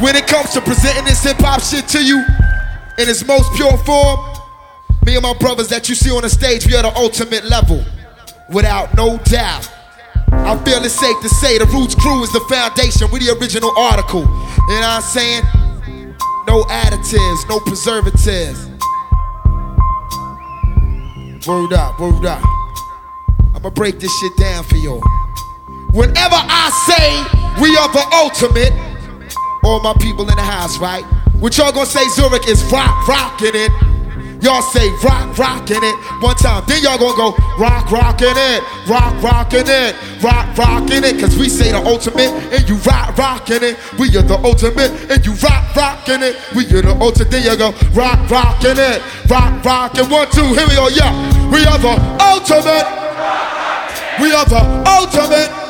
When it comes to presenting this hip-hop shit to you in its most pure form, me and my brothers that you see on the stage, we are the ultimate level, without no doubt. I feel it's safe to say the Roots crew is the foundation. We the original article. You know what I'm saying? No additives, no preservatives. Word up, word up. I'ma break this shit down for y'all. Whenever I say we are the ultimate, all my people in the house, right? What y'all gonna say Zurich is rockin' it. Y'all say rockin' it one time. Then y'all gonna go rockin' it, rockin' it, rockin' it. Cause we say the ultimate and you rockin' it. We are the ultimate and you rockin' it. We are the ultimate. Then you go rockin' it, rockin'. 1, 2, here we go, yeah. We are the ultimate. We are the ultimate.